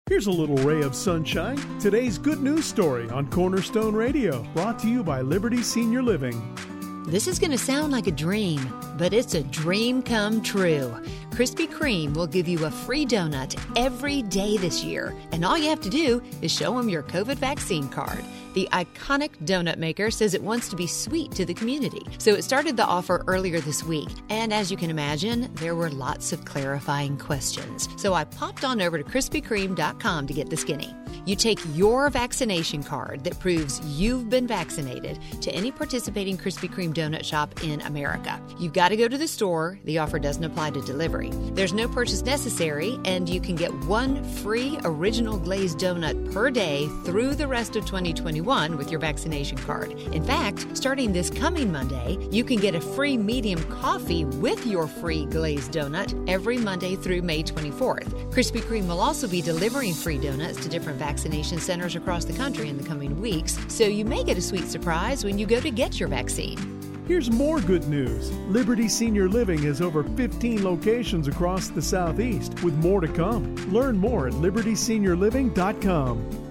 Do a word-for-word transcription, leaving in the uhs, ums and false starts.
Here's a little ray of sunshine. Today's good news story on Cornerstone Radio, brought to you by Liberty Senior Living. This is going to sound like a dream, but it's a dream come true. Krispy Kreme will give you a free donut every day this year, and all you have to do is show them your COVID vaccine card. The iconic donut maker says it wants to be sweet to the community, so it started the offer earlier this week. And as you can imagine, there were lots of clarifying questions. So I popped on over to Krispy Kreme dot com to get the skinny. You take your vaccination card that proves you've been vaccinated to any participating Krispy Kreme donut shop in America. You've got to go to the store. The offer doesn't apply to delivery. There's no purchase necessary, and you can get one free original glazed donut per day through the rest of twenty twenty-one with your vaccination card. In fact, starting this coming Monday, you can get a free medium coffee with your free glazed donut every Monday through May twenty-fourth. Krispy Kreme will also be delivering free donuts to different vaccination centers across the country in the coming weeks, so you may get a sweet surprise when you go to get your vaccine. Here's more good news. Liberty Senior Living has over fifteen locations across the Southeast, with more to come. Learn more at Liberty Senior Living dot com.